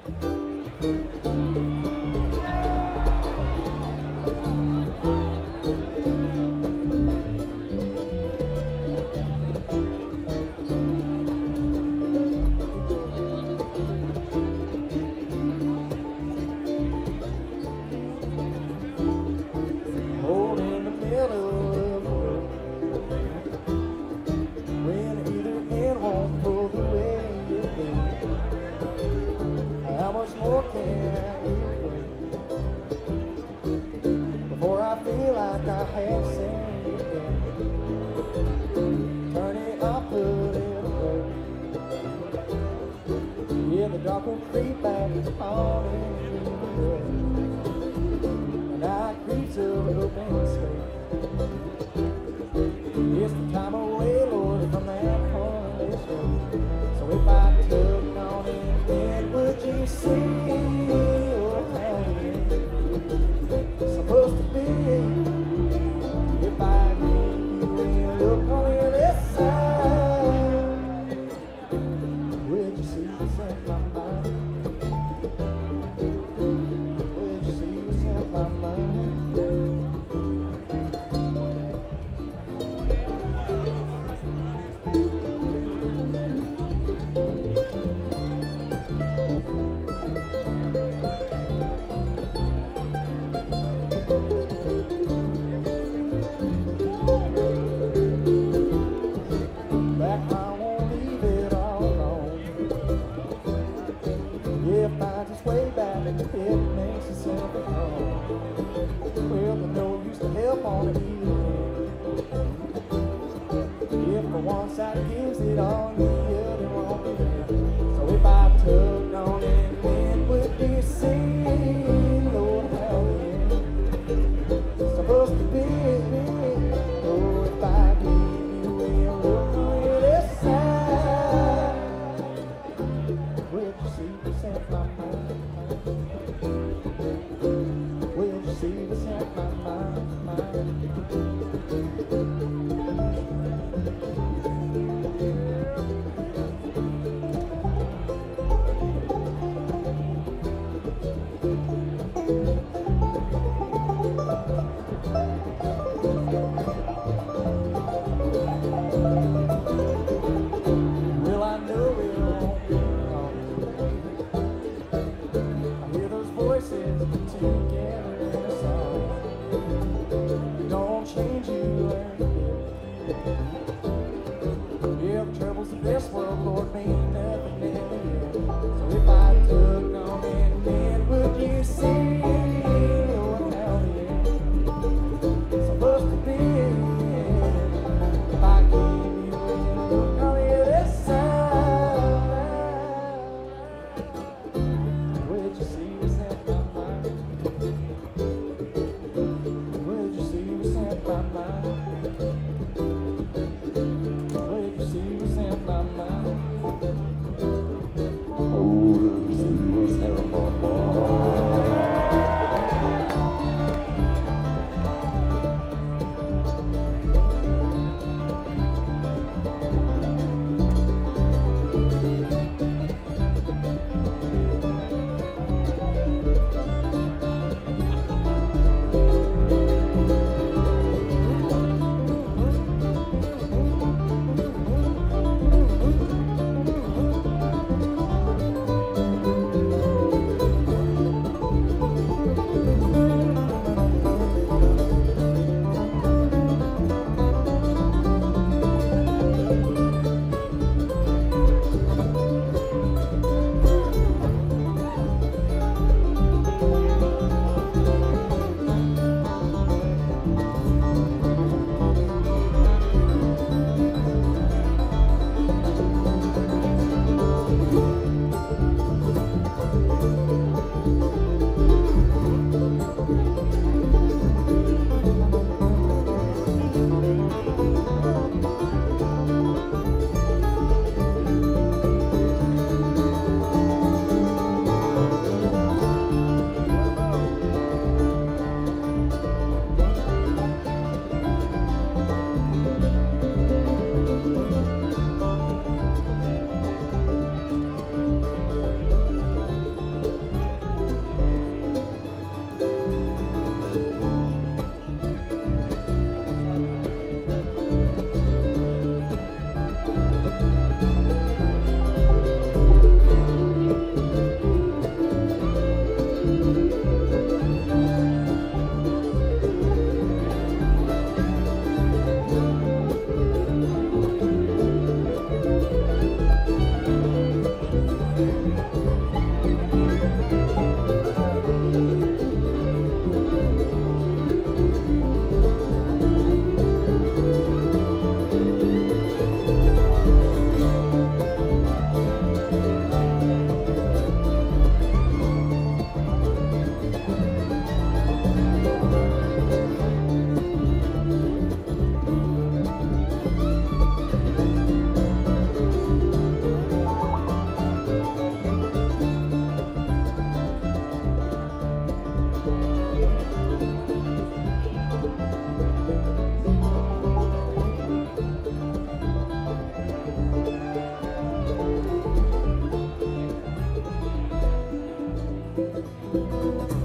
How much more can you wait before I feel like I have sinned again? Turn it off, put it away. Yeah, the dark will creep back on in, and I creep to open space. It's the time away, Lord, from that homeless road. So if I took on it, then would you see how it's supposed to be? If I gave you a look on the other side, would you see what's in my mind? Would you see what's in my mind? If I just way back, it makes itself at home. Well, there's no use to help on it.